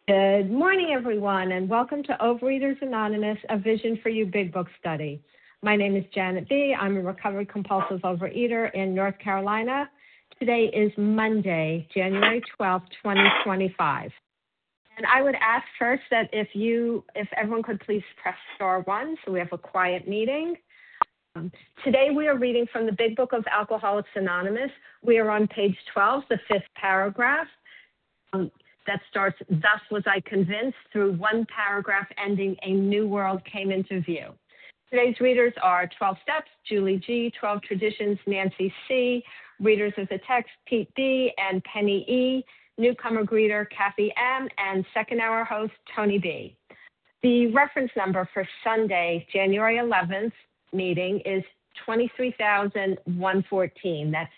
Good morning, everyone, and welcome to Overeaters Anonymous, a Vision for You Big Book study. My name is Janet B. I'm a recovered compulsive overeater in North Carolina. Today is Monday, January 12th, 2025. And I would ask first that if everyone could please press star one so we have a quiet meeting. Today we are reading from the Big Book of Alcoholics Anonymous. We are on page 12, the fifth paragraph. That starts, thus was I convinced, through one paragraph ending, a new world came into view. Today's readers are 12 Steps, Julie G., 12 Traditions, Nancy C., readers of the text, Pete B. and Penny E., newcomer greeter, Kathy M., and second hour host, Tony B. The reference number for Sunday, January 11th meeting is 23,114. That's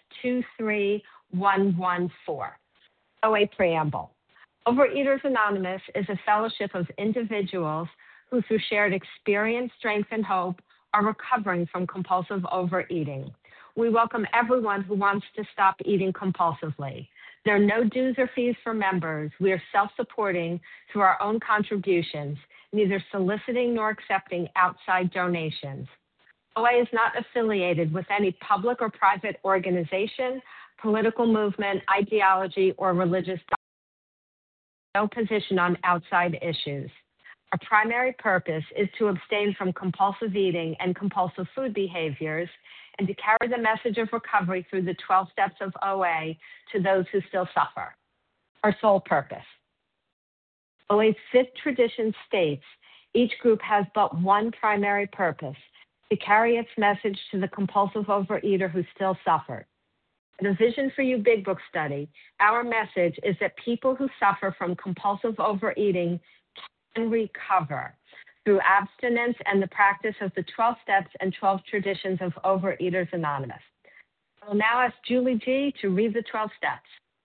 23114. OA Preamble. Overeaters Anonymous is a fellowship of individuals who, through shared experience, strength, and hope, are recovering from compulsive overeating. We welcome everyone who wants to stop eating compulsively. There are no dues or fees for members. We are self-supporting through our own contributions, neither soliciting nor accepting outside donations. OA is not affiliated with any public or private organization, political movement, ideology, or religious doctrine. No position on outside issues. Our primary purpose is to abstain from compulsive eating and compulsive food behaviors and to carry the message of recovery through the 12 steps of OA to those who still suffer. Our sole purpose. OA's fifth tradition states each group has but one primary purpose, to carry its message to the compulsive overeater who still suffers. The Vision for You Big Book study, our message is that people who suffer from compulsive overeating can recover through abstinence and the practice of the 12 steps and 12 traditions of Overeaters Anonymous. I will now ask Julie G. to read the 12 steps.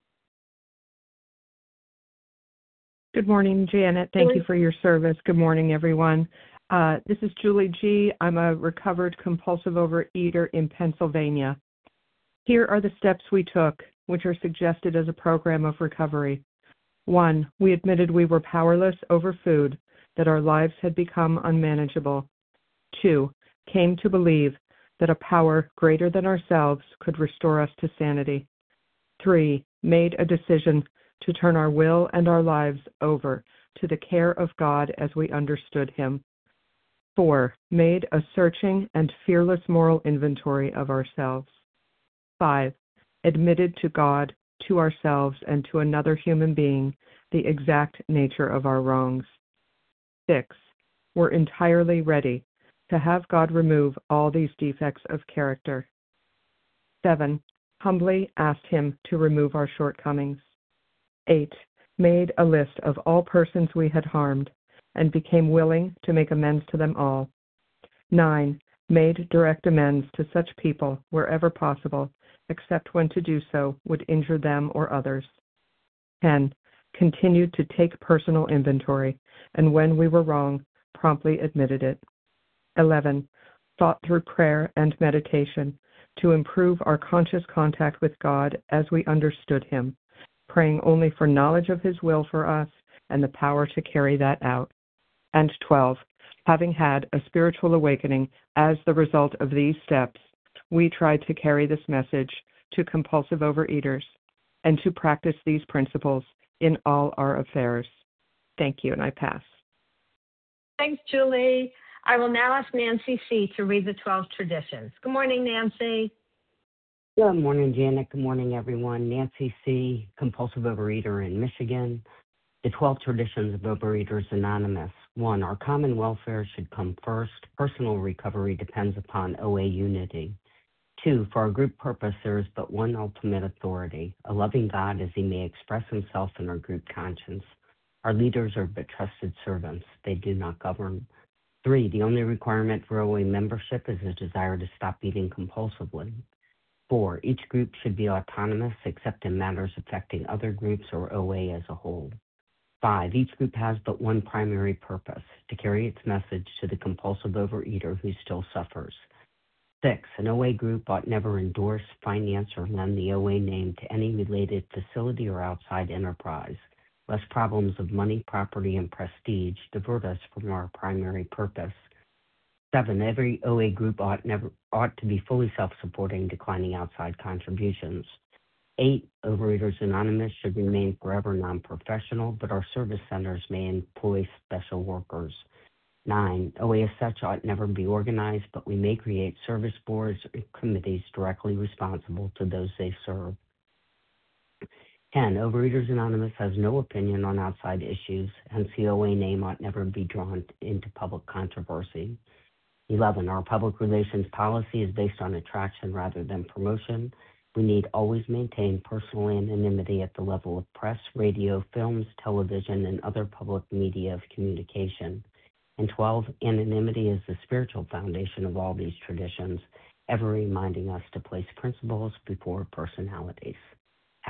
Good morning, Janet. Thank you for your service. Good morning, everyone. This is Julie G. I'm a recovered compulsive overeater in Pennsylvania. Here are the steps we took, which are suggested as a program of recovery. 1. We admitted we were powerless over food, that our lives had become unmanageable. 2. Came to believe that a power greater than ourselves could restore us to sanity. 3. Made a decision to turn our will and our lives over to the care of God as we understood Him. 4. Made a searching and fearless moral inventory of ourselves. 5. Admitted to God, to ourselves, and to another human being the exact nature of our wrongs. 6. Were entirely ready to have God remove all these defects of character. 7. Humbly asked Him to remove our shortcomings. 8. Made a list of all persons we had harmed and became willing to make amends to them all. 9. Made direct amends to such people wherever possible, except when to do so would injure them or others. 10. Continued to take personal inventory, and when we were wrong, promptly admitted it. 11. Thought through prayer and meditation to improve our conscious contact with God as we understood Him, praying only for knowledge of His will for us and the power to carry that out. And 12. Having had a spiritual awakening as the result of these steps, we tried to carry this message to compulsive overeaters and to practice these principles in all our affairs. Thank you, and I pass. Thanks, Julie. I will now ask Nancy C. to read the 12 traditions. Good morning, Nancy. Good morning, Janet. Good morning, everyone. Nancy C., compulsive overeater in Michigan. The 12 traditions of Overeaters Anonymous. 1. Our common welfare should come first. Personal recovery depends upon OA unity. 2. For our group purpose, there is but one ultimate authority, a loving God as He may express Himself in our group conscience. Our leaders are but trusted servants. They do not govern. 3. The only requirement for OA membership is a desire to stop eating compulsively. 4. Each group should be autonomous except in matters affecting other groups or OA as a whole. 5. Each group has but one primary purpose, to carry its message to the compulsive overeater who still suffers. 6. An OA group ought never endorse, finance, or lend the OA name to any related facility or outside enterprise. lest problems of money, property, and prestige divert us from our primary purpose. 7, every OA group ought to be fully self-supporting, declining outside contributions. 8, Overeaters Anonymous should remain forever non-professional, but our service centers may employ special workers. 9, OA as such ought never be organized, but we may create service boards or committees directly responsible to those they serve. 10, Overeaters Anonymous has no opinion on outside issues, hence the OA name ought never be drawn into public controversy. 11, our public relations policy is based on attraction rather than promotion. We need always maintain personal anonymity at the level of press, radio, films, television, and other public media of communication. And 12, anonymity is the spiritual foundation of all these traditions, ever reminding us to place principles before personalities. Pass.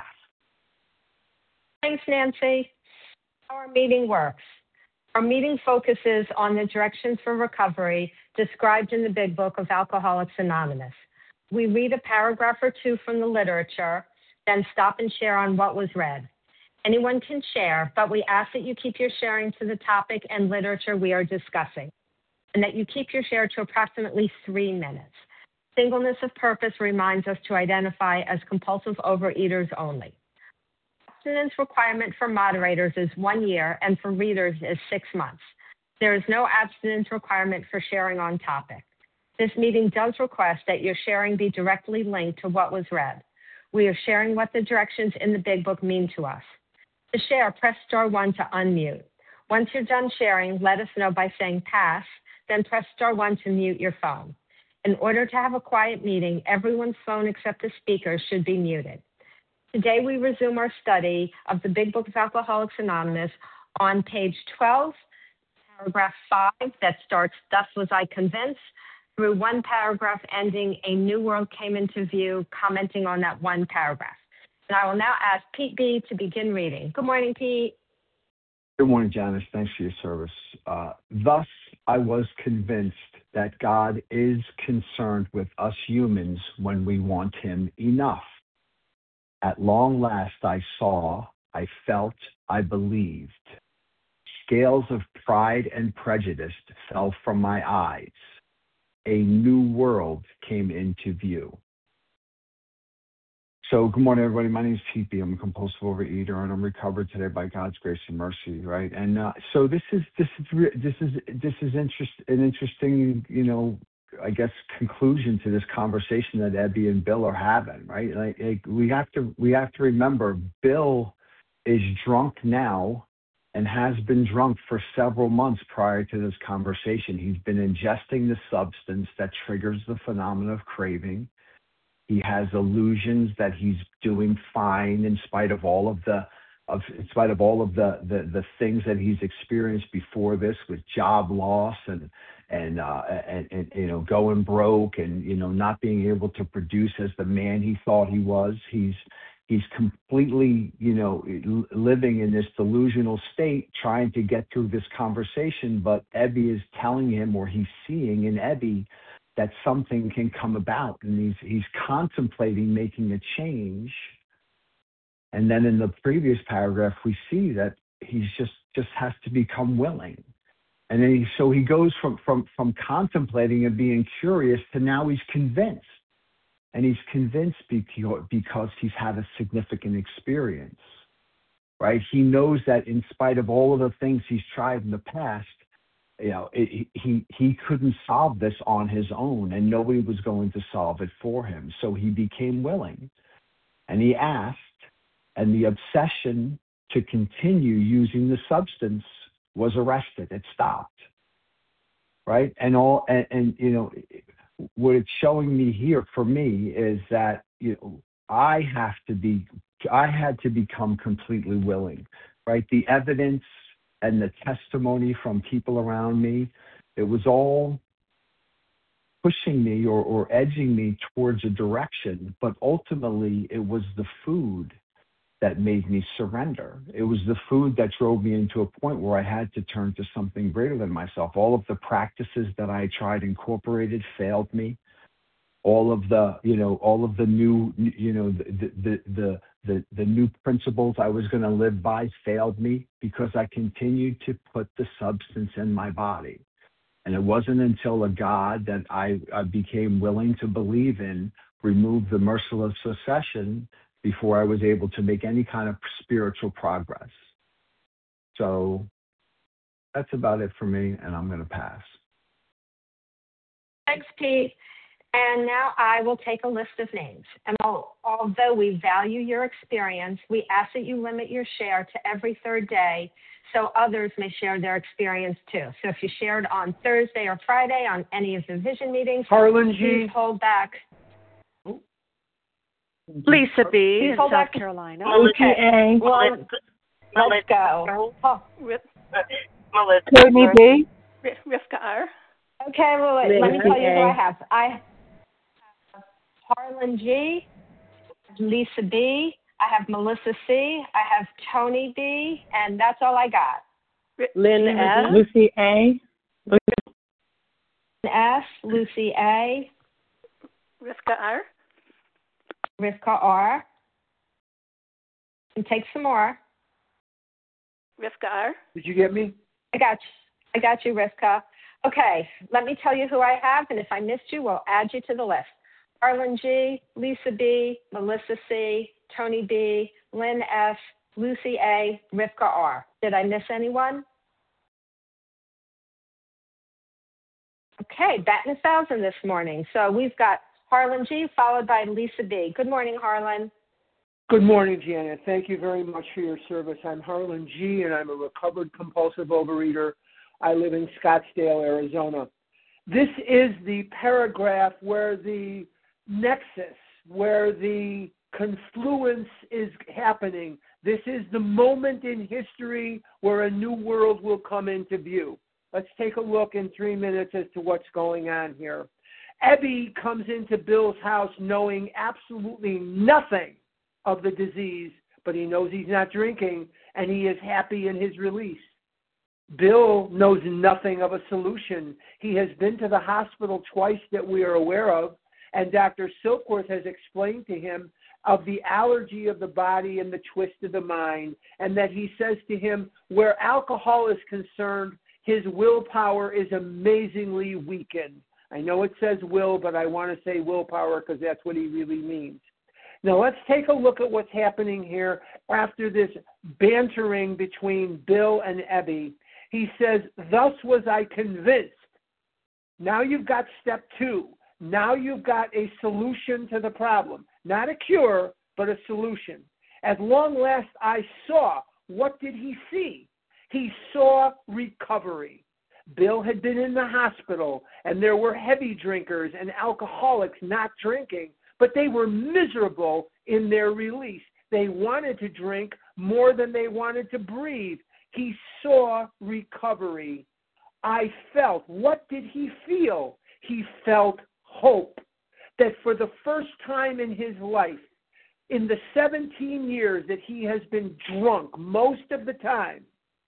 Thanks, Nancy. How our meeting works. Our meeting focuses on the directions for recovery described in the Big Book of Alcoholics Anonymous. We read a paragraph or two from the literature, then stop and share on what was read. Anyone can share, but we ask that you keep your sharing to the topic and literature we are discussing, and that you keep your share to approximately 3 minutes. Singleness of purpose reminds us to identify as compulsive overeaters only. Abstinence requirement for moderators is 1 year, and for readers is 6 months. There is no abstinence requirement for sharing on topic. This meeting does request that your sharing be directly linked to what was read. We are sharing what the directions in the Big Book mean to us. To share, press star 1 to unmute. Once you're done sharing, let us know by saying pass, then press star 1 to mute your phone. In order to have a quiet meeting, everyone's phone except the speaker should be muted. Today, we resume our study of the Big Book of Alcoholics Anonymous on page 12, paragraph 5, that starts, "Thus was I convinced," through one paragraph ending, "A new world came into view," commenting on that one paragraph. And I will now ask Pete B. to begin reading. Good morning, Pete. Good morning, Janice. Thanks for your service. Thus, I was convinced that God is concerned with us humans when we want Him enough. At long last, I saw, I felt, I believed. Scales of pride and prejudice fell from my eyes. A new world came into view. So, good morning, everybody. My name is Pete B. I'm a compulsive overeater, and I'm recovered today by God's grace and mercy. Right, and so this is an interesting, I guess, conclusion to this conversation that Ebby and Bill are having. Right, like we have to remember, Bill is drunk now and has been drunk for several months prior to this conversation. He's been ingesting the substance that triggers the phenomenon of craving. He has illusions that he's doing fine in spite of all of the things that he's experienced before this, with job loss and going broke and not being able to produce as the man he thought he was. He's completely living in this delusional state, trying to get through this conversation. But Ebby is telling him, or he's seeing in Ebby, that something can come about, and he's contemplating making a change. And then in the previous paragraph, we see that he's just has to become willing. And then he goes from contemplating and being curious to now he's convinced. And he's convinced because he's had a significant experience, right? He knows that in spite of all of the things he's tried in the past, he couldn't solve this on his own, and nobody was going to solve it for him. So he became willing, and he asked, and the obsession to continue using the substance was arrested. It stopped, right? And what it's showing me here for me is that I had to become completely willing, right? The evidence and the testimony from people around me, it was all pushing me or edging me towards a direction, but ultimately it was the food that made me surrender. It was the food that drove me into a point where I had to turn to something greater than myself. All of the practices that I tried incorporated failed me. all of the new, the new principles I was going to live by failed me because I continued to put the substance in my body. And it wasn't until a God that I became willing to believe in removed the merciless secession before I was able to make any kind of spiritual progress. So that's about it for me, and I'm going to pass. Thanks, Pete. And now I will take a list of names. And although we value your experience, we ask that you limit your share to every third day so others may share their experience too. So if you shared on Thursday or Friday on any of the vision meetings, Harlan G. please hold back. Lisa B. in South Carolina. Lucy A. Well, let's go. Oh. Melissa. Courtney B. Rivka R. Okay, well, let me tell you who I have. I have Harlan G., Lisa B., I have Melissa C., I have Tony B., and that's all I got. Lynn S. Lucy A. S, Lucy A., Rivka R. Rivka R., and take some more. Rivka R. Did you get me? I got you, Rivka. Okay, let me tell you who I have, and if I missed you, we'll add you to the list. Harlan G., Lisa B., Melissa C., Tony B., Lynn F., Lucy A., Rivka R. Did I miss anyone? Okay, batting 1,000 this morning. So we've got Harlan G. followed by Lisa B. Good morning, Harlan. Good morning, Janet. Thank you very much for your service. I'm Harlan G., and I'm a recovered compulsive overeater. I live in Scottsdale, Arizona. This is the paragraph where the nexus, where the confluence is happening. This is the moment in history where a new world will come into view. Let's take a look in 3 minutes as to what's going on here. Ebby comes into Bill's house knowing absolutely nothing of the disease, but he knows he's not drinking, and he is happy in his release. Bill knows nothing of a solution. He has been to the hospital twice that we are aware of, and Dr. Silkworth has explained to him of the allergy of the body and the twist of the mind, and that he says to him, where alcohol is concerned, his willpower is amazingly weakened. I know it says will, but I want to say willpower because that's what he really means. Now let's take a look at what's happening here after this bantering between Bill and Ebby. He says, thus was I convinced. Now you've got step 2. Now you've got a solution to the problem. Not a cure, but a solution. At long last I saw. What did he see? He saw recovery. Bill had been in the hospital, and there were heavy drinkers and alcoholics not drinking, but they were miserable in their release. They wanted to drink more than they wanted to breathe. He saw recovery. I felt. What did he feel? He felt hope. That for the first time in his life, in the 17 years that he has been drunk most of the time,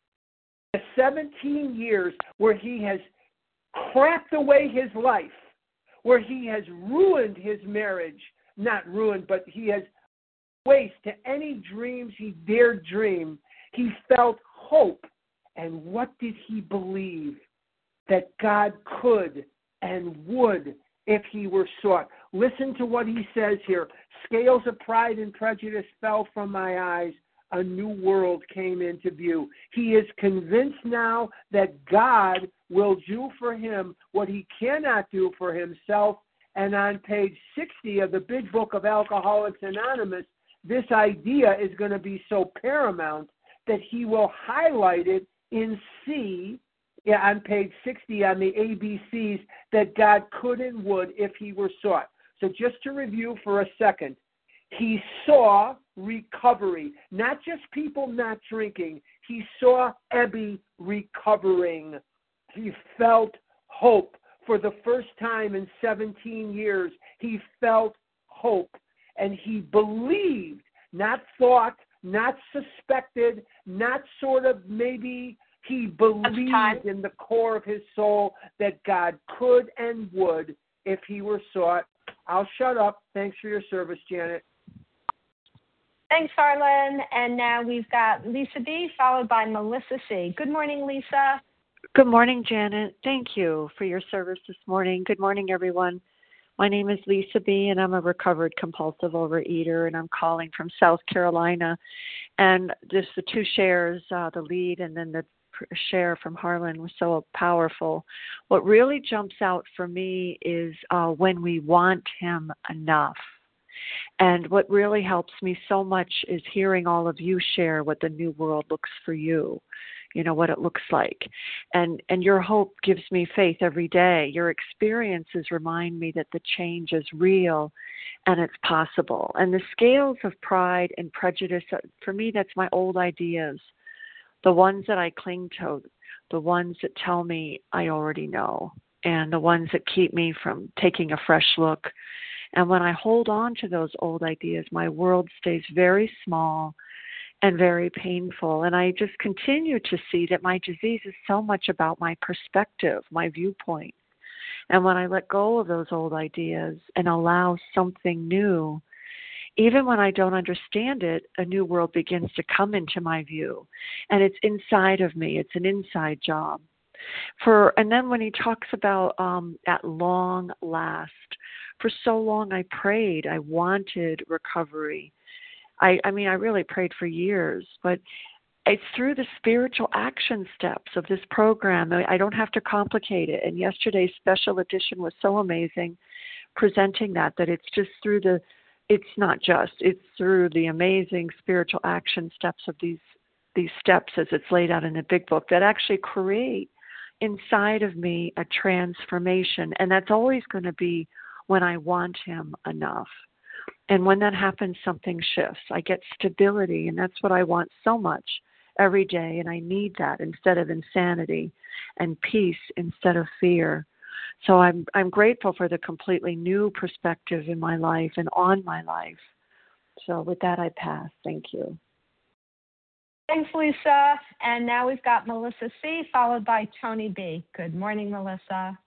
the 17 years where he has crapped away his life, where he has ruined his marriage, not ruined, but he has wasted to any dreams he dared dream, he felt hope. And what did he believe? That God could and would if he were sought. Listen to what he says here. Scales of pride and prejudice fell from my eyes. A new world came into view. He is convinced now that God will do for him what he cannot do for himself. And on page 60 of the big book of Alcoholics Anonymous, this idea is going to be so paramount that he will highlight it in C, on page 60 on the ABCs, that God could and would if he were sought. So just to review for a second, he saw recovery, not just people not drinking. He saw Ebby recovering. He felt hope. For the first time in 17 years, he felt hope. And he believed, not thought, not suspected, not sort of maybe. He believed in the core of his soul that God could and would if he were sought. I'll shut up. Thanks for your service, Janet. Thanks, Harlan. And now we've got Lisa B., followed by Melissa C. Good morning, Lisa. Good morning, Janet. Thank you for your service this morning. Good morning, everyone. My name is Lisa B., and I'm a recovered compulsive overeater, and I'm calling from South Carolina. And just the two shares, the lead and then the share from Harlan was so powerful. What really jumps out for me is when we want him enough. And what really helps me so much is hearing all of you share what the new world looks for you, you know, what it looks like. And your hope gives me faith every day. Your experiences remind me that the change is real and it's possible. And the scales of pride and prejudice, for me, that's my old ideas. The ones that I cling to, the ones that tell me I already know, and the ones that keep me from taking a fresh look. And when I hold on to those old ideas, my world stays very small and very painful. And I just continue to see that my disease is so much about my perspective, my viewpoint. And when I let go of those old ideas and allow something new, even when I don't understand it, a new world begins to come into my view. And it's inside of me. It's an inside job. And then when he talks about at long last, for so long I prayed, I wanted recovery. I mean, I really prayed for years, but it's through the spiritual action steps of this program. I don't have to complicate it. And yesterday's special edition was so amazing, presenting that it's just through it's through the amazing spiritual action steps of these steps as it's laid out in the big book that actually create inside of me a transformation. And that's always going to be when I want him enough. And when that happens, something shifts. I get stability, and that's what I want so much every day. And I need that instead of insanity, and peace instead of fear. So I'm grateful for the completely new perspective in my life and on my life. So with that, I pass. Thank you. Thanks, Lisa. And now we've got Melissa C., followed by Tony B. Good morning, Melissa.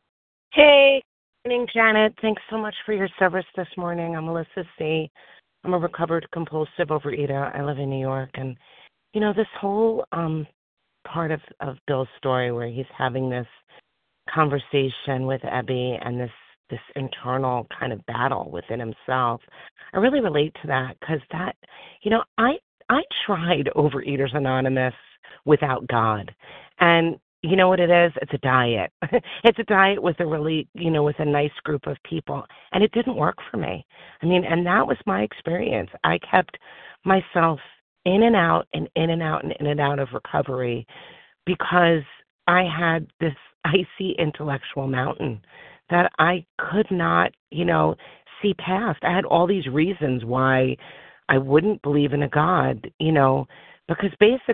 Hey, good morning, Janet. Thanks so much for your service this morning. I'm Melissa C. I'm a recovered compulsive overeater. I live in New York. And, you know, this whole part of Bill's story where he's having this conversation with Ebby and this internal kind of battle within himself, I really relate to that because that, you know, I tried Overeaters Anonymous without God. And you know what it is? It's a diet. It's a diet with a really, you know, with a nice group of people. And it didn't work for me. I mean, and that was my experience. I kept myself in and out and in and out and in and out of recovery because I had this icy intellectual mountain that I could not, you know, see past. I had all these reasons why I wouldn't believe in a God, you know, because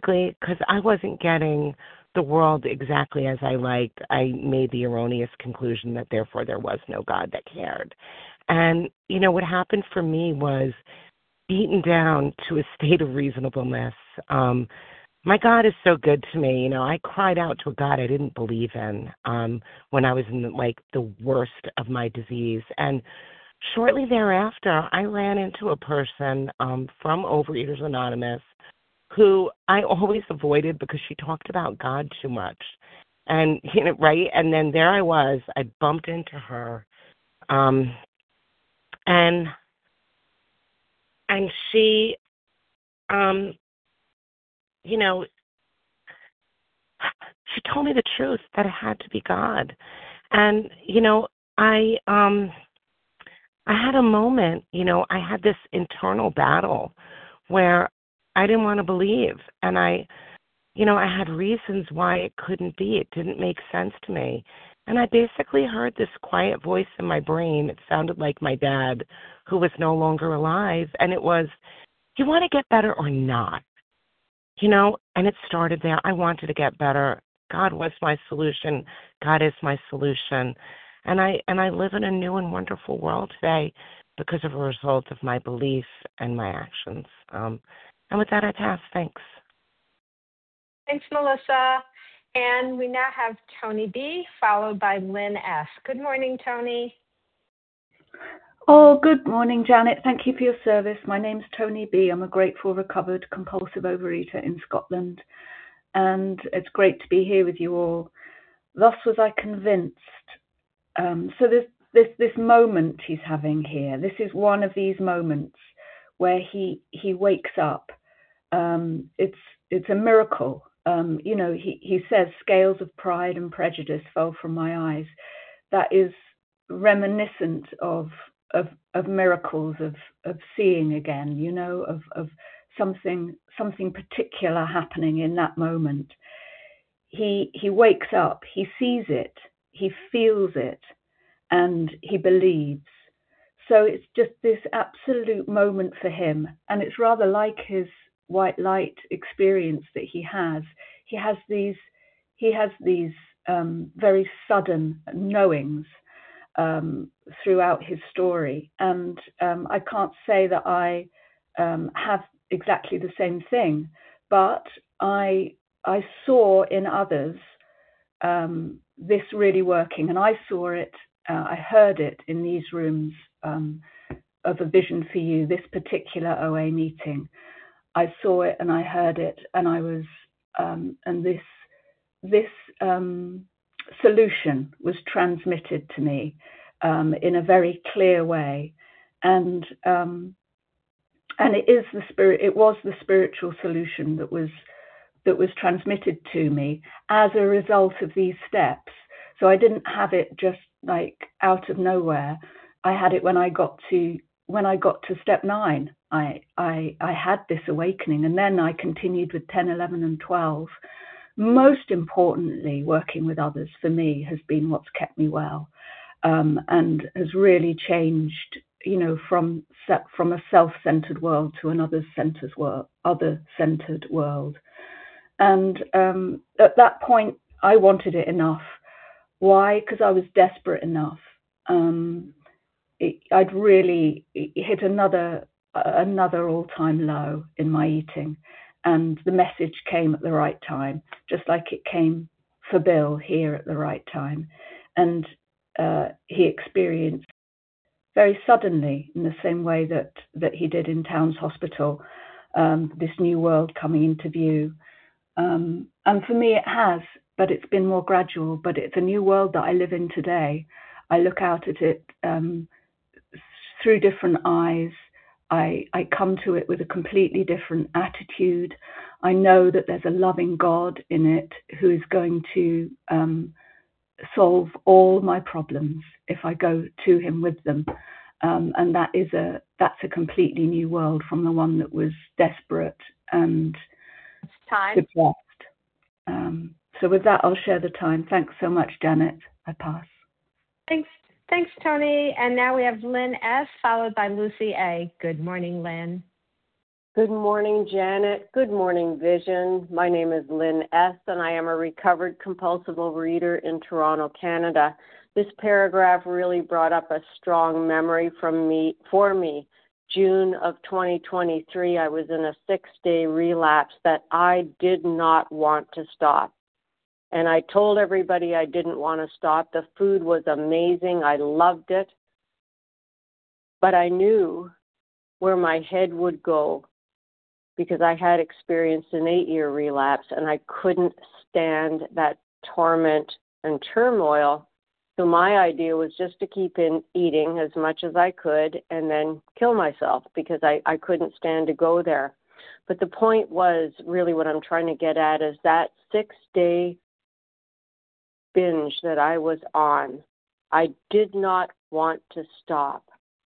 I wasn't getting the world exactly as I liked. I made the erroneous conclusion that therefore there was no God that cared. And, you know, what happened for me was beaten down to a state of reasonableness. My God is so good to me. You know, I cried out to a God I didn't believe in when I was in the worst of my disease. And shortly thereafter, I ran into a person from Overeaters Anonymous who I always avoided because she talked about God too much. And, you know, right? And then there I was. I bumped into her. And she, you know, she told me the truth that it had to be God. And, you know, I had a moment, you know, I had this internal battle where I didn't want to believe. And I had reasons why it couldn't be. It didn't make sense to me. And I basically heard this quiet voice in my brain. It sounded like my dad, who was no longer alive. And it was, you want to get better or not? You know, and it started there. I wanted to get better. God was my solution. God is my solution. And I live in a new and wonderful world today because of a result of my belief and my actions. And with that, I pass. Thanks. Thanks, Melissa. And we now have Tony B., followed by Lynn S. Good morning, Tony. Oh, good morning, Janet. Thank you for your service. My name's Tony B. I'm a grateful, recovered, compulsive overeater in Scotland, and it's great to be here with you all. Thus was I convinced. So this moment he's having here, this is one of these moments where he wakes up. It's a miracle. He says scales of pride and prejudice fell from my eyes. That is reminiscent of miracles of seeing again, of something particular happening in that moment. He wakes up, he sees it, he feels it, and he believes. So it's just this absolute moment for him, and it's rather like his white light experience that he has. He has these very sudden knowings throughout his story, and I can't say that I have exactly the same thing, but I saw in others this really working, and I saw it, I heard it in these rooms of A Vision for You, this particular OA meeting. I saw it and I heard it, and I was and this solution was transmitted to me in a very clear way, and it was the spiritual solution that was transmitted to me as a result of these steps. So I didn't have it just like out of nowhere. I had it when I got to step 9. I had this awakening, and then I continued with 10, 11, and 12. Most importantly, working with others for me has been what's kept me well, and has really changed, from a self-centered world to an other-centered world. And at that point, I wanted it enough. Why? Because I was desperate enough. I'd really hit another all-time low in my eating, and the message came at the right time, just like it came for Bill here at the right time. And he experienced very suddenly, in the same way that he did in Towns Hospital, this new world coming into view. And for me it has, but it's been more gradual. But it's a new world that I live in today. I look out at it through different eyes. I come to it with a completely different attitude. I know that there's a loving God in it who is going to solve all my problems if I go to him with them. And that's a completely new world from the one that was desperate and depressed. So with that, I'll share the time. Thanks so much, Janet. I pass. Thanks, Tony. And now we have Lynn S., followed by Lucy A. Good morning, Lynn. Good morning, Janet. Good morning, Vision. My name is Lynn S., and I am a recovered compulsive overeater in Toronto, Canada. This paragraph really brought up a strong memory for me. June of 2023, I was in a 6-day relapse that I did not want to stop. And I told everybody I didn't want to stop. The food was amazing. I loved it. But I knew where my head would go because I had experienced an 8-year relapse, and I couldn't stand that torment and turmoil. So my idea was just to keep eating as much as I could and then kill myself because I couldn't stand to go there. But the point was, really what I'm trying to get at is that 6-day binge that I was on. I did not want to stop.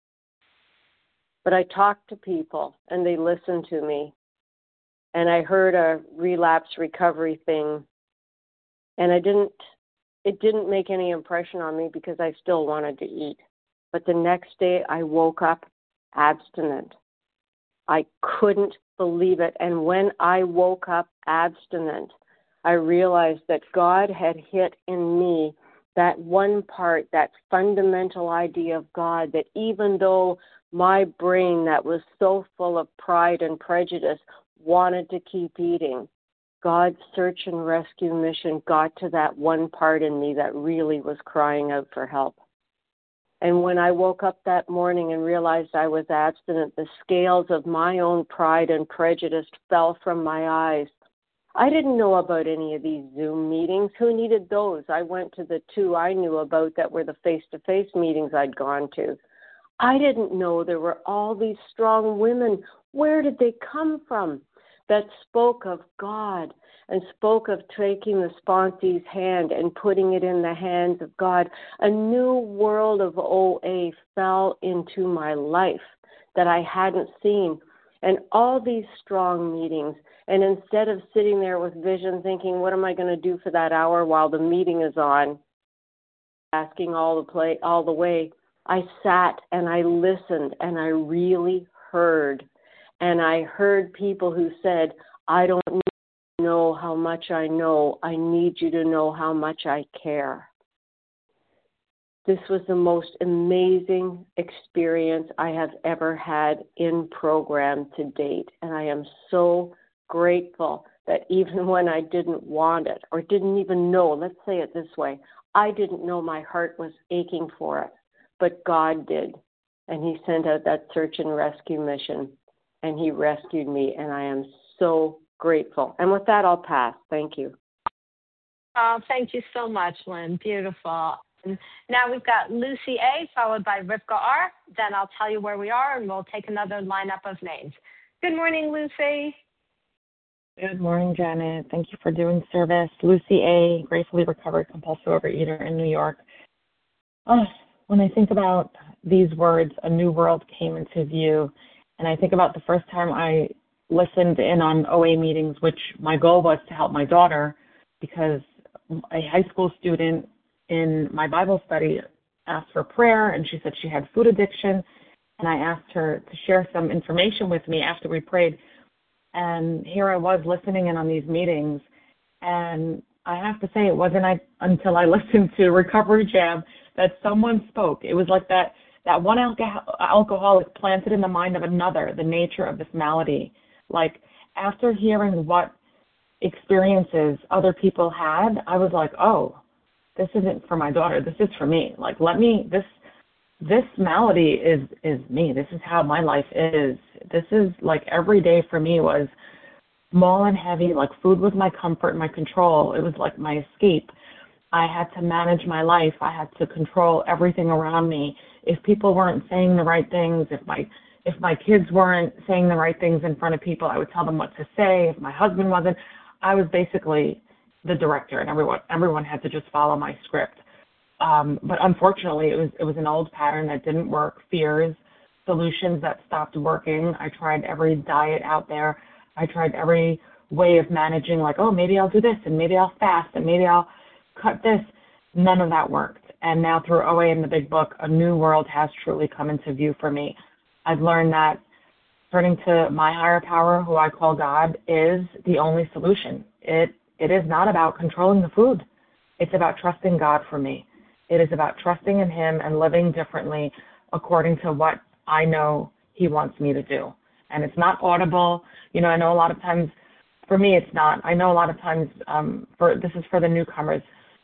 But I talked to people and they listened to me. And I heard a relapse recovery thing. And it didn't make any impression on me because I still wanted to eat. But the next day I woke up abstinent. I couldn't believe it. And when I woke up abstinent, I realized that God had hit in me that one part, that fundamental idea of God, that even though my brain that was so full of pride and prejudice wanted to keep eating, God's search and rescue mission got to that one part in me that really was crying out for help. And when I woke up that morning and realized I was abstinent, the scales of my own pride and prejudice fell from my eyes. I didn't know about any of these Zoom meetings. Who needed those? I went to the two I knew about that were the face-to-face meetings I'd gone to. I didn't know there were all these strong women. Where did they come from? That spoke of God and spoke of taking the sponsee's hand and putting it in the hands of God. A new world of OA fell into my life that I hadn't seen. And all these strong meetings, and instead of sitting there with vision thinking, what am I going to do for that hour while the meeting is on, asking all the way, I sat and I listened and I really heard. And I heard people who said, I don't need to know how much I know. I need you to know how much I care. This was the most amazing experience I have ever had in program to date. And I am so grateful that even when I didn't want it or didn't even know, let's say it this way, I didn't know my heart was aching for it, but God did. And he sent out that search and rescue mission, and he rescued me, and I am so grateful. And with that, I'll pass. Thank you. Oh, thank you so much, Lynn. Beautiful. And now we've got Lucy A, followed by Rivka R. Then I'll tell you where we are, and we'll take another lineup of names. Good morning, Lucy. Good morning, Janet. Thank you for doing service. Lucy A., gratefully recovered compulsive overeater in New York. When I think about these words, a new world came into view, and I think about the first time I listened in on OA meetings, which my goal was to help my daughter, because a high school student in my Bible study asked for prayer, and she said she had food addiction, and I asked her to share some information with me after we prayed. And here I was listening in on these meetings, and I have to say it wasn't until I listened to Recovery Jam that someone spoke. It was like that one alcoholic planted in the mind of another the nature of this malady. Like, after hearing what experiences other people had, I was like, oh, this isn't for my daughter. This is for me. Like, this malady is me. This is how my life is. This is like every day for me was small and heavy. Like, food was my comfort, my control. It was like my escape. I had to manage my life. I had to control everything around me. If people weren't saying the right things, if my kids weren't saying the right things in front of people, I would tell them what to say. If my husband wasn't, I was basically the director, and everyone had to just follow my script. But unfortunately, it was an old pattern that didn't work. Fears, solutions that stopped working. I tried every diet out there. I tried every way of managing, like, oh, maybe I'll do this, and maybe I'll fast, and maybe I'll cut this. None of that worked. And now through OA and the Big Book, a new world has truly come into view for me. I've learned that turning to my higher power, who I call God, is the only solution. It is not about controlling the food. It's about trusting God for me. It is about trusting in him and living differently according to what I know he wants me to do. And it's not audible. I know a lot of times, for me, it's not. I know a lot of times, this is for the newcomers,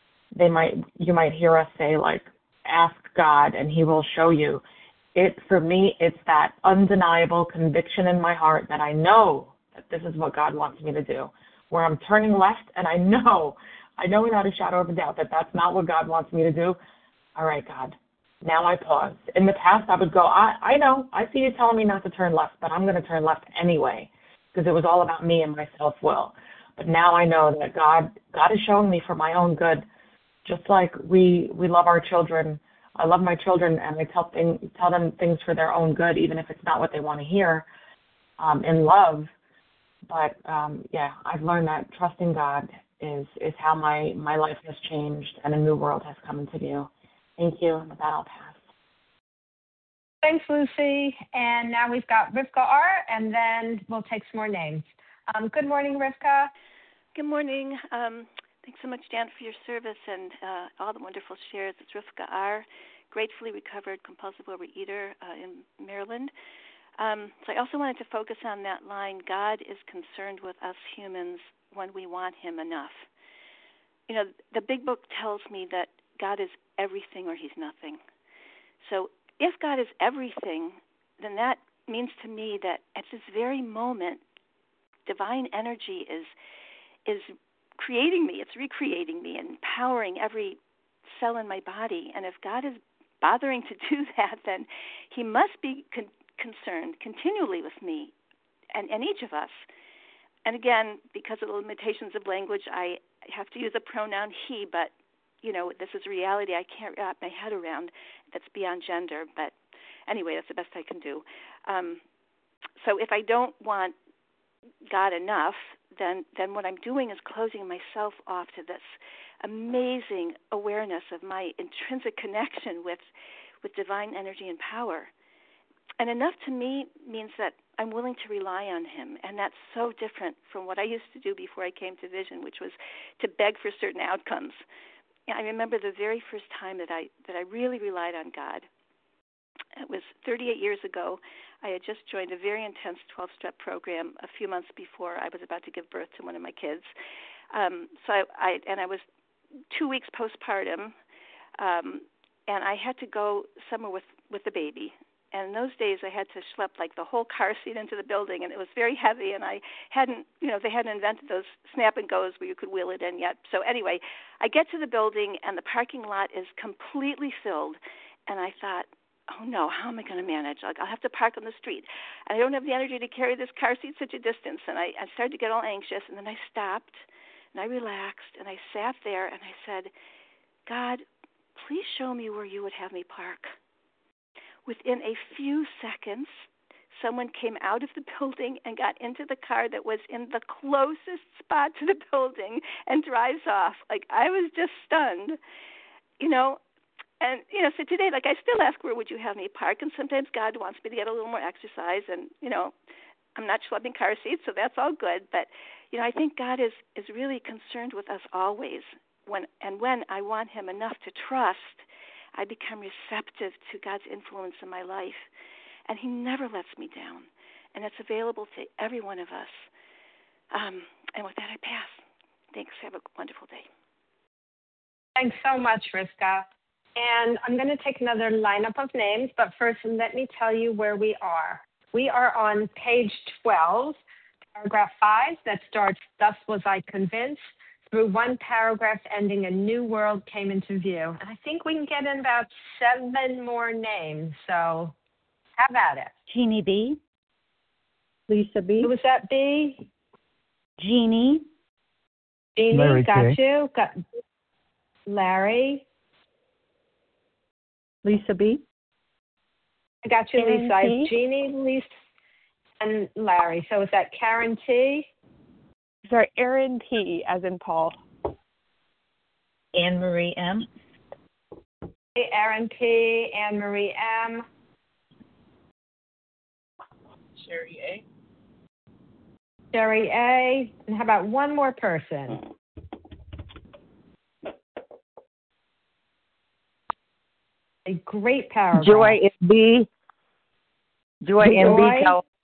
you might hear us say, like, ask God and he will show you. For me, it's that undeniable conviction in my heart that I know that this is what God wants me to do, where I'm turning left and I know without a shadow of a doubt that that's not what God wants me to do. All right, God, now I pause. In the past, I would go, I know, I see you telling me not to turn left, but I'm going to turn left anyway, because it was all about me and my self-will. But now I know that God is showing me for my own good, just like we love our children. I love my children, and I tell them things for their own good, even if it's not what they want to hear, in love. But, I've learned that trusting God is how my life has changed and a new world has come into view. Thank you. With that, I'll pass. Thanks, Lucy. And now we've got Rivka R., and then we'll take some more names. Good morning, Rivka. Good morning. Thanks so much, Dan, for your service and all the wonderful shares. It's Rivka R., gratefully recovered compulsive overeater in Maryland. So I also wanted to focus on that line, God is concerned with us humans when we want him enough. The Big Book tells me that God is everything or he's nothing. So if God is everything, then that means to me that at this very moment, divine energy is creating me. It's recreating me and empowering every cell in my body. And if God is bothering to do that, then he must be concerned continually with me and each of us. And again, because of the limitations of language, I have to use a pronoun he, but, this is reality I can't wrap my head around. That's beyond gender. But anyway, that's the best I can do. So if I don't want God enough, then what I'm doing is closing myself off to this amazing awareness of my intrinsic connection with divine energy and power. And enough to me means that I'm willing to rely on him, and that's so different from what I used to do before I came to Vision, which was to beg for certain outcomes. I remember the very first time that I really relied on God. It was 38 years ago. I had just joined a very intense 12-step program a few months before I was about to give birth to one of my kids. So I was 2 weeks postpartum, and I had to go somewhere with the baby. And in those days, I had to schlep like the whole car seat into the building, and it was very heavy. And I hadn't, they hadn't invented those snap and goes where you could wheel it in yet. So anyway, I get to the building, and the parking lot is completely filled. And I thought, oh no, how am I going to manage? I'll have to park on the street. And I don't have the energy to carry this car seat such a distance. And I started to get all anxious, and then I stopped, and I relaxed, and I sat there, and I said, God, please show me where you would have me park. Within a few seconds, someone came out of the building and got into the car that was in the closest spot to the building and drives off. Like, I was just stunned, And, so today, I still ask, where would you have me park? And sometimes God wants me to get a little more exercise. And, I'm not schlepping car seats, so that's all good. But, I think God is really concerned with us always. When I want him enough to trust, I become receptive to God's influence in my life. And he never lets me down. And it's available to every one of us. And with that, I pass. Thanks. Have a wonderful day. Thanks so much, Rivka. And I'm going to take another lineup of names, but first let me tell you where we are. We are on page 12, paragraph 5, that starts, "Thus was I convinced," through one paragraph ending, "A new world came into view." And I think we can get in about 7 more names, so have at it. Jeannie B. Lisa B. Who was that, B? Jeannie. Jeannie, Larry got K. you. Got Larry. Lisa B. I got you, Karen Lisa. I T. have Jeannie, Lisa, and Larry. So is that Karen T? Sorry, Erin T, as in Paul. Anne Marie M. Hey, Erin P, Anne Marie M. Sherry A. Sherry A. And how about one more person? A great paragraph. Joy is B. Joy and B.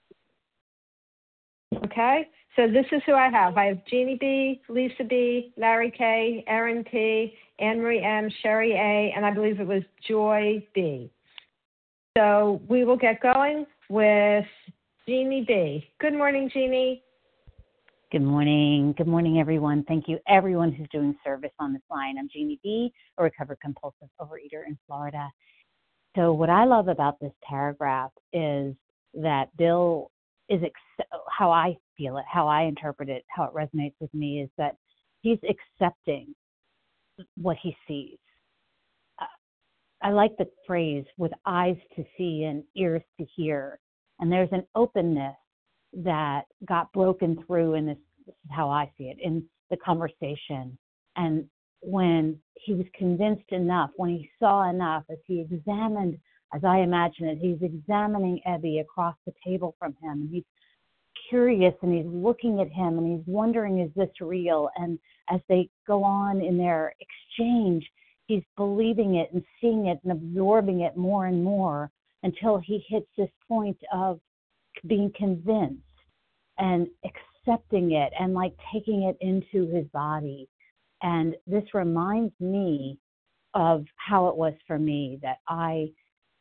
Okay, so this is who I have. I have Jeannie B, Lisa B, Larry K, Erin P, Anne Marie M, Sherry A, and I believe it was Joy B. So we will get going with Jeannie B. Good morning, Jeannie. Good morning. Good morning, everyone. Thank you, everyone who's doing service on this line. I'm Jeannie B., a recovered compulsive overeater in Florida. So what I love about this paragraph is that Bill is, how I feel it, how I interpret it, how it resonates with me, is that he's accepting what he sees. I like the phrase, with eyes to see and ears to hear. And there's an openness that got broken through in this is how I see it, in the conversation. And when he was convinced enough, when he saw enough, as he examined, as I imagine it, he's examining Ebby across the table from him, and he's curious, and he's looking at him, and he's wondering, is this real? And as they go on in their exchange, he's believing it and seeing it and absorbing it more and more until he hits this point of being convinced and accepting it and like taking it into his body. And this reminds me of how it was for me, that I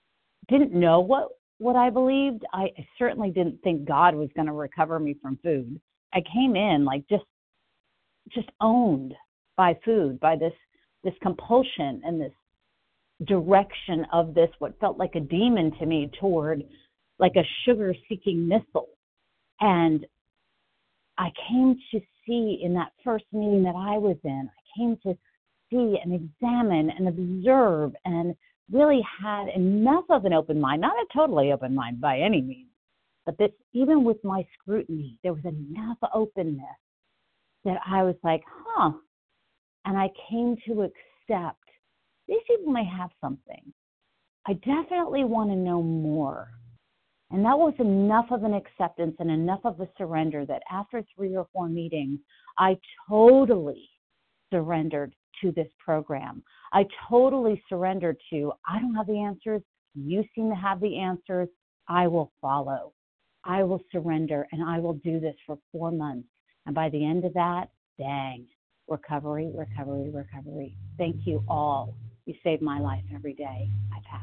didn't know what I believed. I certainly didn't think God was going to recover me from food. I came in like just owned by food, by this compulsion and this direction of this, what felt like a demon to me, toward like a sugar-seeking missile. And I came to see in that first meeting that I was in, I came to see and examine and observe and really had enough of an open mind, not a totally open mind by any means, but that even with my scrutiny, there was enough openness that I was like, and I came to accept these people may have something. I definitely want to know more. And that was enough of an acceptance and enough of a surrender that after 3 or 4 meetings, I totally surrendered to this program. I totally surrendered to, I don't have the answers. You seem to have the answers. I will follow. I will surrender, and I will do this for 4 months. And by the end of that, dang, recovery, recovery, recovery. Thank you all. You save my life every day. I pass.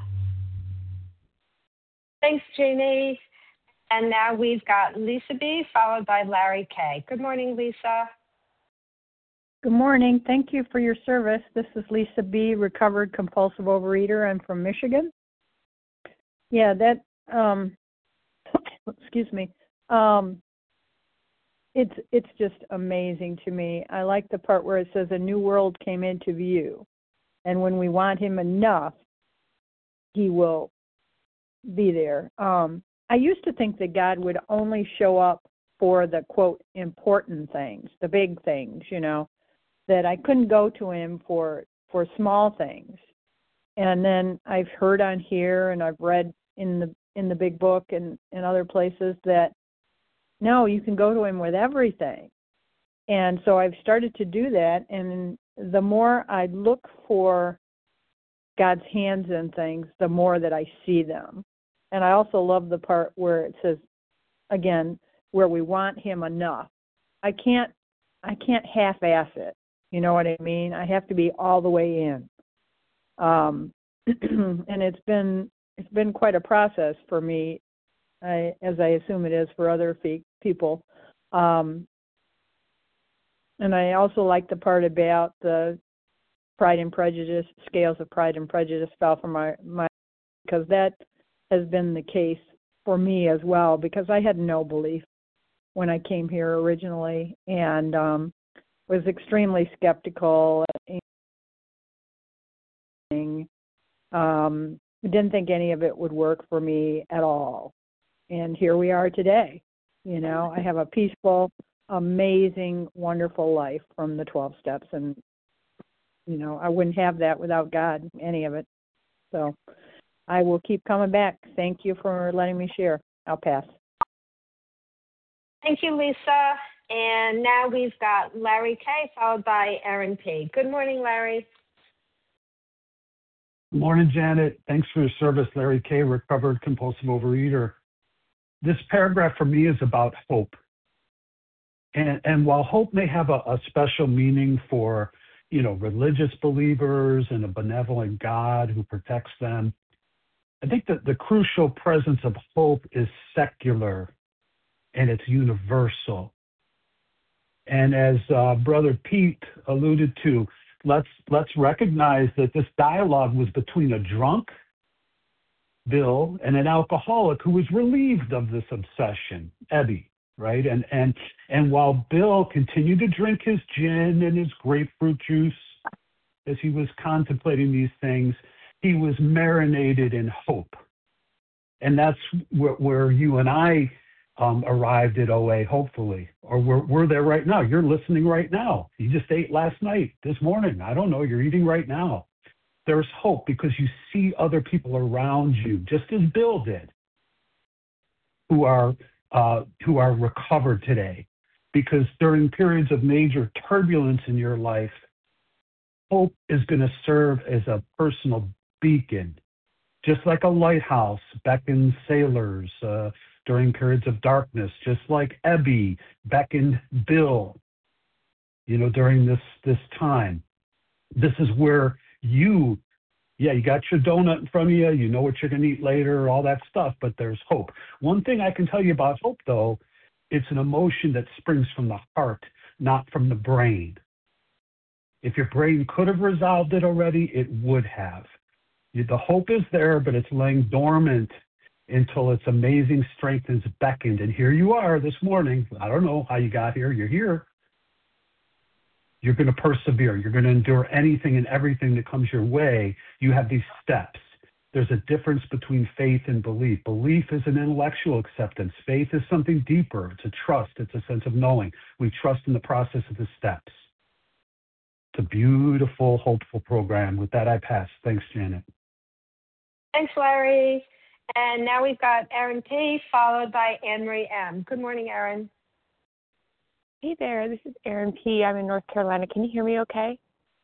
Thanks, Jeannie. And now we've got Lisa B. followed by Larry K. Good morning, Lisa. Good morning. Thank you for your service. This is Lisa B., recovered compulsive overeater. I'm from Michigan. Yeah, that, excuse me. It's just amazing to me. I like the part where it says a new world came into view. And when we want him enough, he will be there. I used to think that God would only show up for the, quote, important things, the big things, that I couldn't go to him for small things. And then I've heard on here and I've read in the big book and in other places that, no, you can go to him with everything. And so I've started to do that, and the more I look for God's hands in things, the more that I see them. And I also love the part where it says, again, where we want him enough. I can't half-ass it. You know what I mean? I have to be all the way in. And it's been quite a process for me, as I assume it is for other people. And I also like the part about the Pride and Prejudice, scales of Pride and Prejudice fell from my because that has been the case for me as well, because I had no belief when I came here originally and was extremely skeptical. Didn't think any of it would work for me at all. And here we are today. I have a peaceful, amazing, wonderful life from the 12 steps. And, I wouldn't have that without God, any of it. So I will keep coming back. Thank you for letting me share. I'll pass. Thank you, Lisa. And now we've got Larry K. followed by Aaron P. Good morning, Larry. Good morning, Janet. Thanks for your service, Larry K., recovered compulsive overeater. This paragraph for me is about hope. And while hope may have a special meaning for, religious believers and a benevolent God who protects them, I think that the crucial presence of hope is secular and it's universal. And as Brother Pete alluded to, let's recognize that this dialogue was between a drunk, Bill, and an alcoholic who was relieved of this obsession, Ebby, right? And while Bill continued to drink his gin and his grapefruit juice as he was contemplating these things, he was marinated in hope. And that's where you and I arrived at OA, hopefully. Or we're there right now. You're listening right now. You just ate last night, this morning. I don't know. You're eating right now. There's hope because you see other people around you, just as Bill did, who are recovered today. Because during periods of major turbulence in your life, hope is going to serve as a personal beacon, just like a lighthouse beckons sailors during periods of darkness, just like Ebby beckoned Bill, during this time. This is where you Yeah, you got your donut in front of you. You know what you're going to eat later, all that stuff, but there's hope. One thing I can tell you about hope, though, it's an emotion that springs from the heart, not from the brain. If your brain could have resolved it already, it would have. The hope is there, but it's laying dormant until its amazing strength is beckoned. And here you are this morning. I don't know how you got here. You're here. You're going to persevere. You're going to endure anything and everything that comes your way. You have these steps. There's a difference between faith and belief. Belief is an intellectual acceptance. Faith is something deeper. It's a trust. It's a sense of knowing. We trust in the process of the steps. It's a beautiful, hopeful program. With that, I pass. Thanks, Janet. Thanks, Larry. And now we've got Erin P. followed by Anne Marie M. Good morning, Erin. Hey there, this is Erin P. I'm in North Carolina. Can you hear me okay?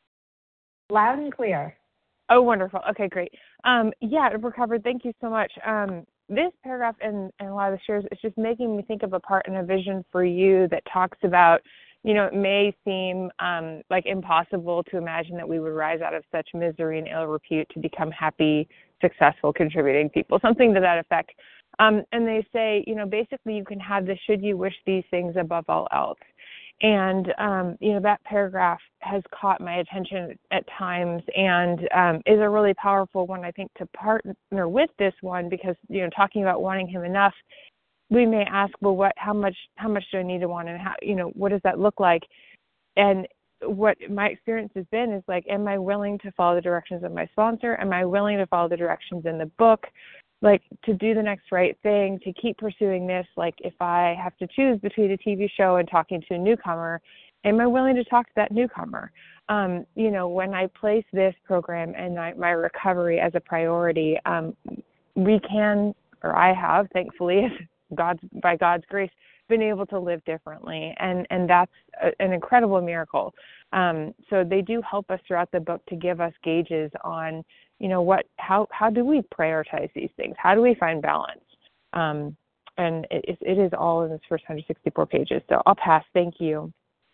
Loud and clear. Oh, wonderful. Okay, great. Yeah, recovered. Thank you so much. This paragraph and a lot of the shares, it's just making me think of a part in a vision for you that talks about, it may seem like impossible to imagine that we would rise out of such misery and ill repute to become happy, successful, contributing people, something to that effect. And they say, basically you can have this should you wish these things above all else. And, that paragraph has caught my attention at times and is a really powerful one, I think, to partner with this one because, talking about wanting him enough, we may ask, well, how much do I need to want and how, what does that look like? And what my experience has been is like, am I willing to follow the directions of my sponsor? Am I willing to follow the directions in the book? Like to do the next right thing, to keep pursuing this, like if I have to choose between a TV show and talking to a newcomer, am I willing to talk to that newcomer? When I place this program and my recovery as a priority, we can, or I have, thankfully, by God's grace, been able to live differently. And that's an incredible miracle. So they do help us throughout the book to give us gauges on how do we prioritize these things? How do we find balance? And it is all in this first 164 pages. So I'll pass. Thank you.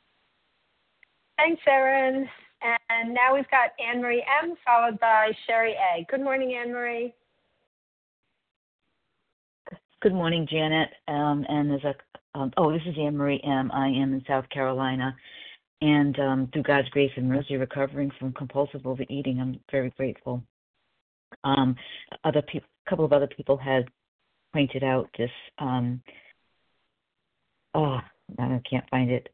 Thanks, Erin. And now we've got Anne Marie M. followed by Sherry A. Good morning, Anne Marie. Good morning, Janet. And there's this is Anne Marie M. I am in South Carolina. And through God's grace and mercy, recovering from compulsive overeating, I'm very grateful. A couple of other people had pointed out this. Now I can't find it.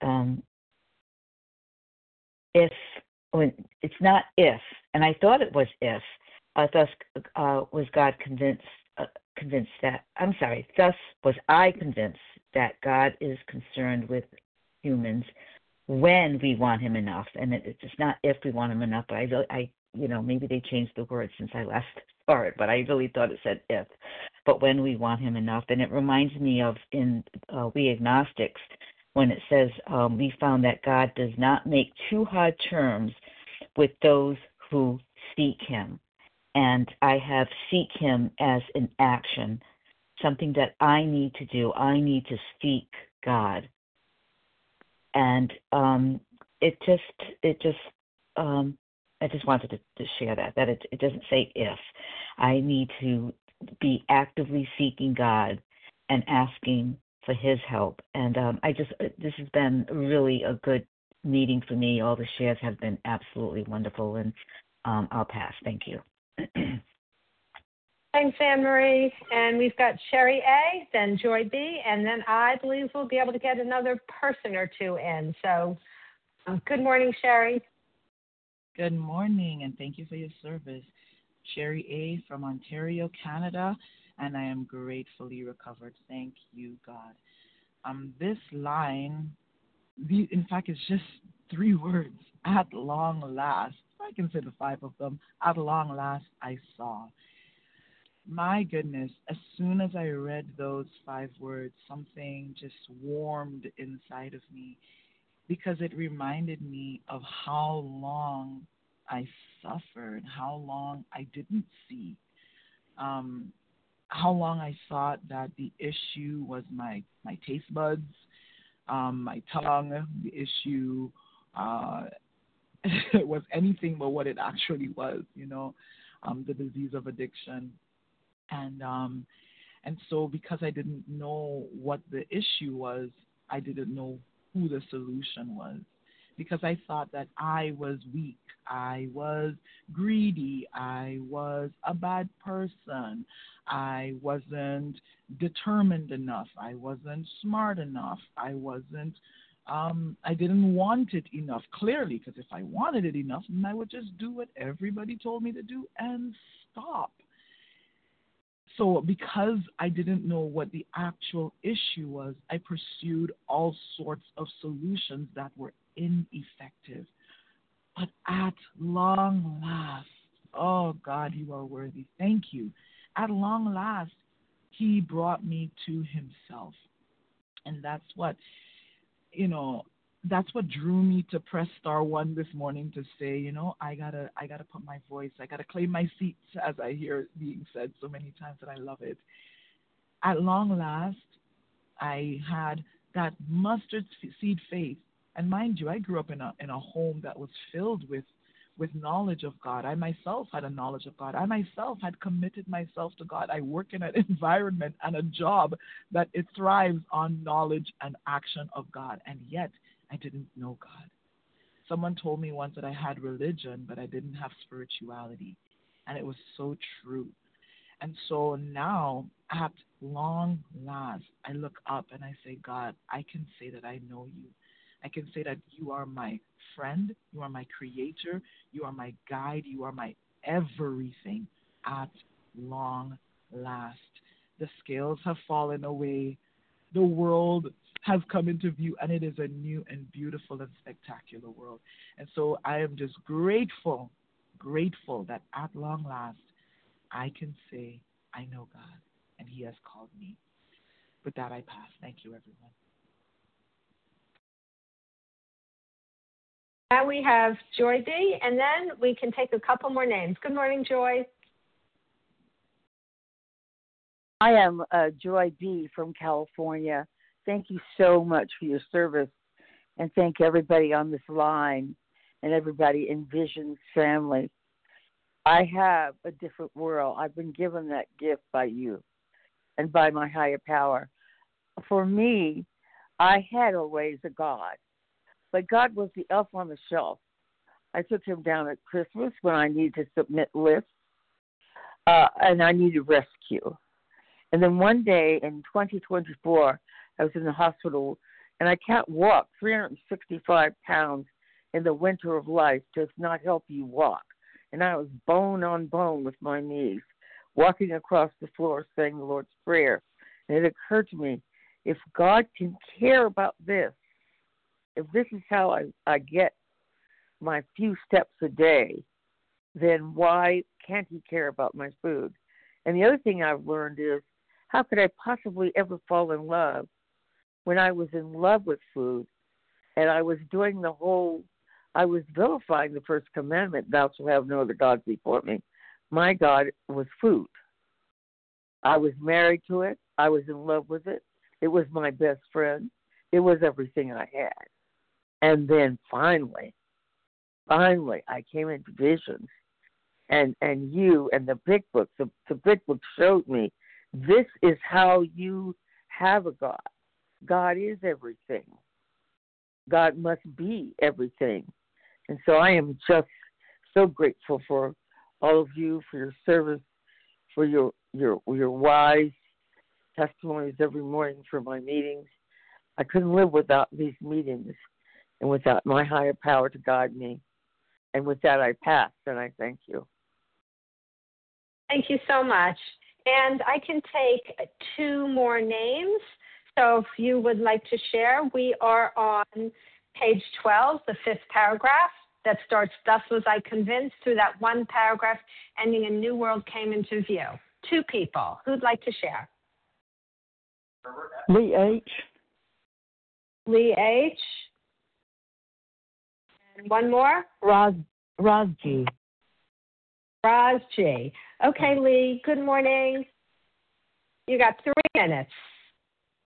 It's not if, and I thought it was if. Thus was God convinced that. I'm sorry. Thus was I convinced that God is concerned with humans when we want Him enough, and it's not if we want Him enough. But I maybe they changed the word since I last saw it, but I really thought it said if. But when we want Him enough, and it reminds me of in We Agnostics when it says we found that God does not make too hard terms with those who seek Him, and I have seek Him as an action, something that I need to do. I need to seek God, and I just wanted to share that it doesn't say if. I need to be actively seeking God and asking for His help. And this has been really a good meeting for me. All the shares have been absolutely wonderful, and I'll pass. Thank you. Thanks, Anne Marie. And we've got Sherry A., then Joy B., and then I believe we'll be able to get another person or two in. So good morning, Sherry. Good morning, and thank you for your service. Sherry A. from Ontario, Canada, and I am gratefully recovered. Thank you, God. This line, in fact, it's just 3 words. At long last. I can say the 5 of them. At long last, I saw. My goodness, as soon as I read those 5 words, something just warmed inside of me, because it reminded me of how long I suffered, how long I didn't see, how long I thought that the issue was my taste buds, my tongue. The issue was anything but what it actually was, the disease of addiction. And so because I didn't know what the issue was, I didn't know who the solution was, because I thought that I was weak, I was greedy, I was a bad person, I wasn't determined enough, I wasn't smart enough, I didn't want it enough, clearly, because if I wanted it enough, then I would just do what everybody told me to do and stop. So because I didn't know what the actual issue was, I pursued all sorts of solutions that were ineffective. But at long last, oh God, you are worthy. Thank you. At long last, he brought me to himself. And that's what, that's what drew me to press star one this morning to say, I gotta put my voice, I gotta claim my seats, as I hear it being said so many times, and I love it. At long last, I had that mustard seed faith, and mind you, I grew up in a home that was filled with knowledge of God. I myself had a knowledge of God. I myself had committed myself to God. I work in an environment and a job that it thrives on knowledge and action of God, and yet I didn't know God. Someone told me once that I had religion, but I didn't have spirituality. And it was so true. And so now, at long last, I look up and I say, God, I can say that I know you. I can say that you are my friend, you are my creator, you are my guide, you are my everything at long last. The scales have fallen away. The world has come into view, and it is a new and beautiful and spectacular world. And so I am just grateful that at long last I can say I know God and he has called me. With that, I pass. Thank you, everyone. Now we have Joy D, and then we can take a couple more names. Good morning, Joy. I am Joy D from California. Thank you so much for your service, and thank everybody on this line and everybody in Vision's family. I have a different world. I've been given that gift by you and by my higher power. For me, I had always a God, but God was the elf on the shelf. I took him down at Christmas when I needed to submit lists, and I needed rescue. And then one day in 2024, I was in the hospital, and I can't walk. 365 pounds in the winter of life does not help you walk. And I was bone on bone with my knees, walking across the floor saying the Lord's Prayer. And it occurred to me, if God can care about this, if this is how I get my few steps a day, then why can't he care about my food? And the other thing I've learned is, how could I possibly ever fall in love when I was in love with food and I was doing I was vilifying the first commandment, thou shalt have no other gods before me. My God was food. I was married to it. I was in love with it. It was my best friend. It was everything I had. And then finally, I came into visions, and you and the big book, the big book showed me, this is how you have a God. God is everything. God must be everything. And so I am just so grateful for all of you, for your service, for your wise testimonies every morning for my meetings. I couldn't live without these meetings and without my higher power to guide me. And with that, I pass, and I thank you. Thank you so much. And I can take 2 more names. So if you would like to share, we are on page 12, the 5th paragraph that starts, thus was I convinced, through that one paragraph ending, a new world came into view. 2 people. Who'd like to share? Lee H. Lee H. And one more? Roz G. Roz G. Okay, Lee, good morning. You got 3 minutes.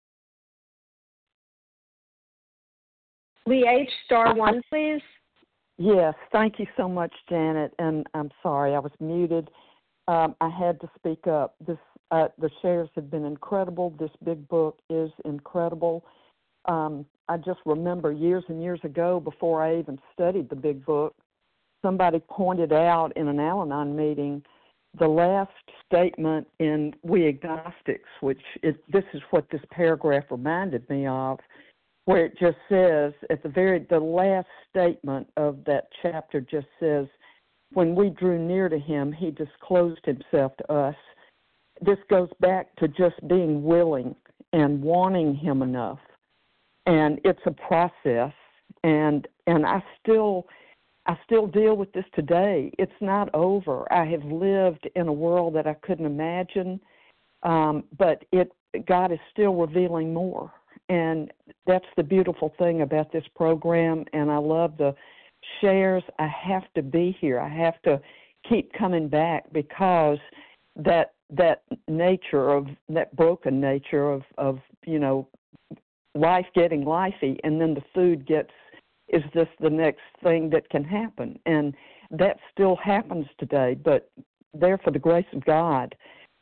Lee H., star 1, please. Yes, thank you so much, Janet. And I'm sorry, I was muted. I had to speak up. The shares have been incredible. This big book is incredible. I just remember years and years ago, before I even studied the big book, somebody pointed out in an Al-Anon meeting the last statement in We Agnostics, this is what this paragraph reminded me of, where it just says, at the last statement of that chapter just says, when we drew near to him, he disclosed himself to us. This goes back to just being willing and wanting him enough. And it's a process, and I still deal with this today. It's not over. I have lived in a world that I couldn't imagine, but God is still revealing more. And that's the beautiful thing about this program, and I love the shares. I have to be here. I have to keep coming back because that nature of that broken nature of life getting lifey, and then the food is this the next thing that can happen? And that still happens today, but there for the grace of God,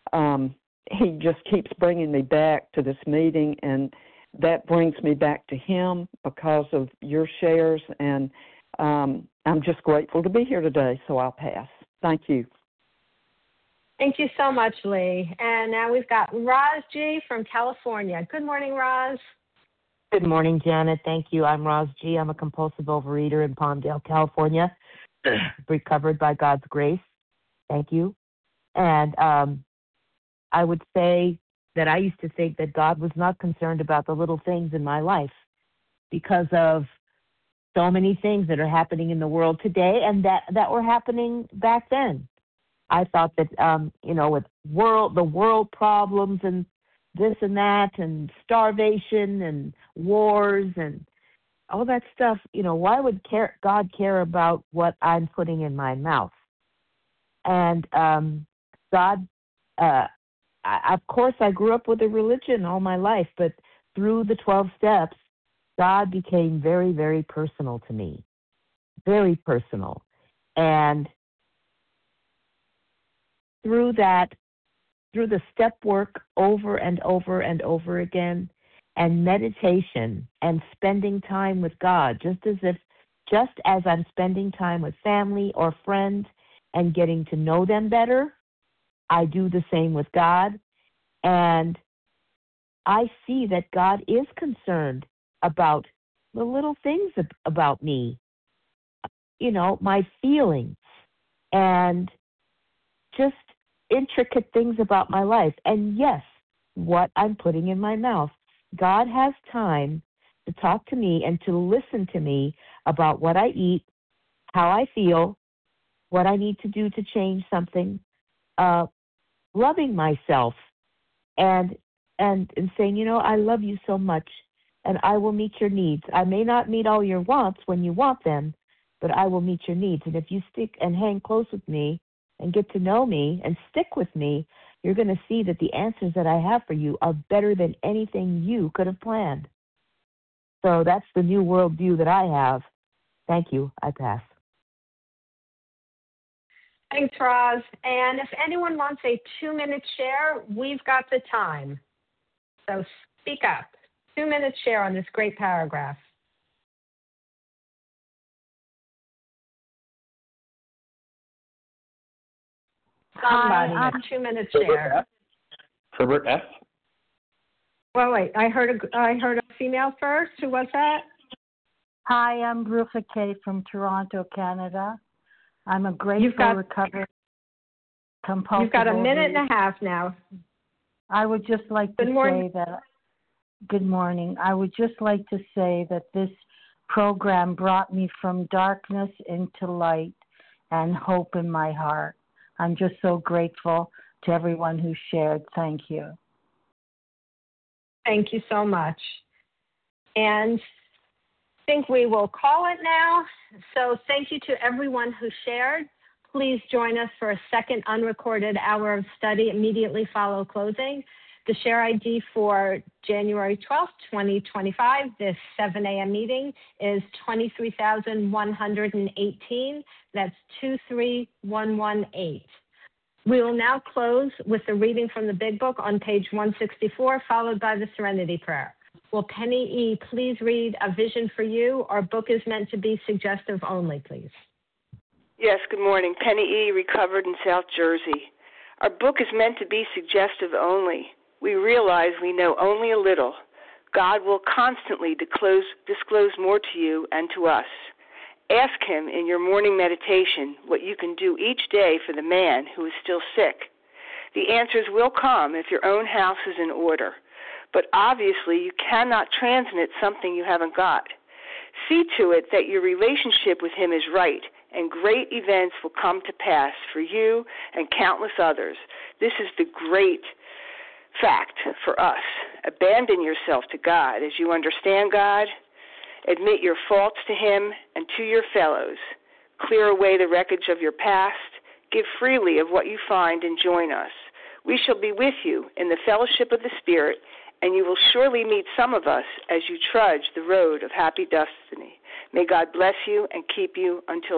he just keeps bringing me back to this meeting, and that brings me back to him because of your shares, and I'm just grateful to be here today, so I'll pass. Thank you. Thank you so much, Lee. And now we've got Roz G. from California. Good morning, Roz. Good morning, Janet. Thank you. I'm Roz G. I'm a compulsive overeater in Palmdale, California, recovered by God's grace. Thank you. And I would say that I used to think that God was not concerned about the little things in my life because of so many things that are happening in the world today and that were happening back then. I thought that, with the world problems and this and that and starvation and wars and all that stuff, why would God care about what I'm putting in my mouth? And God, of course, I grew up with a religion all my life, but through the 12 steps, God became very, very personal to me, very personal. And through the step work over and over and over again, and meditation and spending time with God, just as I'm spending time with family or friends and getting to know them better, I do the same with God. And I see that God is concerned about the little things about me, my feelings, and just intricate things about my life. And yes, what I'm putting in my mouth. God has time to talk to me and to listen to me about what I eat, how I feel, what I need to do to change something, loving myself and saying, I love you so much and I will meet your needs. I may not meet all your wants when you want them, but I will meet your needs. And if you stick and hang close with me and get to know me and stick with me, you're going to see that the answers that I have for you are better than anything you could have planned. So that's the new worldview that I have. Thank you. I pass. Thanks, Roz. And if anyone wants a 2-minute share, we've got the time. So speak up. 2-minute share on this great paragraph. Somebody, a 2-minute share. Herbert F. Well, wait. I heard a female first. Who was that? Hi, I'm Rufa K. from Toronto, Canada. I'm a grateful, recovered, compulsive. You've got a minute and a half now. I would just like to say that. Good morning. I would just like to say that this program brought me from darkness into light and hope in my heart. I'm just so grateful to everyone who shared. Thank you. Thank you so much. And I think we will call it now. So thank you to everyone who shared. Please join us for a second unrecorded hour of study immediately following closing. The share ID for January 12th, 2025, this 7 a.m. meeting is 23,118. That's 23118. We will now close with the reading from the Big Book on page 164, followed by the Serenity Prayer. Will Penny E. please read A Vision for You? Our book is meant to be suggestive only, please. Yes, good morning. Penny E., recovered in South Jersey. Our book is meant to be suggestive only. We realize we know only a little. God will constantly disclose more to you and to us. Ask him in your morning meditation what you can do each day for the man who is still sick. The answers will come if your own house is in order. But obviously you cannot transmit something you haven't got. See to it that your relationship with him is right, and great events will come to pass for you and countless others. This is the great fact for us. Abandon yourself to God as you understand God. Admit your faults to him and to your fellows. Clear away the wreckage of your past. Give freely of what you find and join us. We shall be with you in the fellowship of the Spirit, and you will surely meet some of us as you trudge the road of happy destiny. May God bless you and keep you until